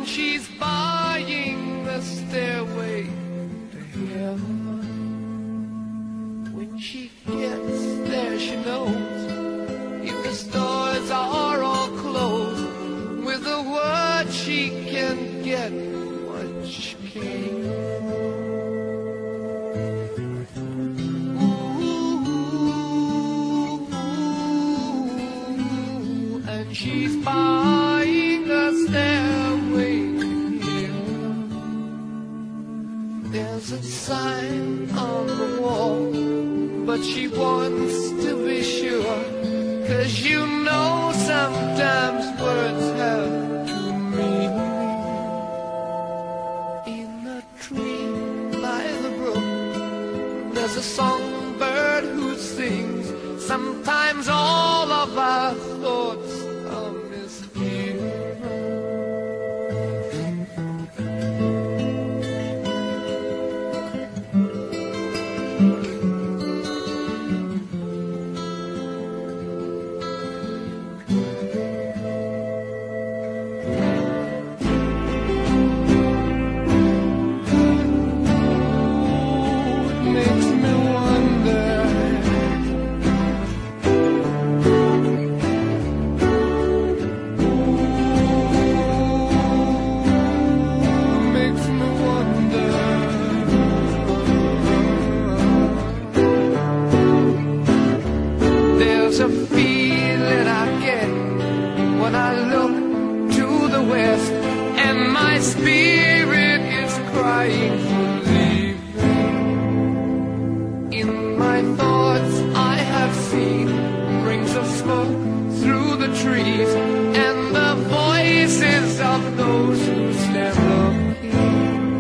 and she's buying the stairway to heaven. When she gets there, she knows if the stores are all closed, with a word she can get what she came for. Ooh, and she's buying a stairway to heaven. There's a sign on the wall, but she wants to be sure, 'cause you know sometimes words have two meanings. In a tree by the brook, there's a songbird who sings. Sometimes all of our thoughts are misgiven. There's a feeling I get when I look to the west, and my spirit is crying for leaving. In my thoughts I have seen rings of smoke through the trees, and the voices of those who stand up here.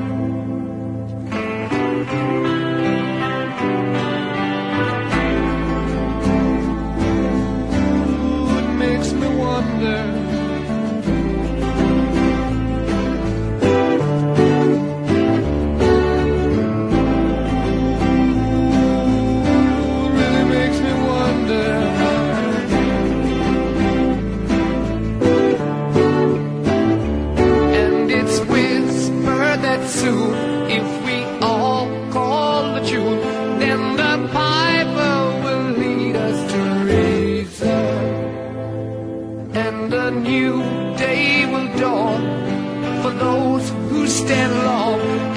Soon, if we all call the tune, then the piper will lead us to reason, and a new day will dawn for those who stand long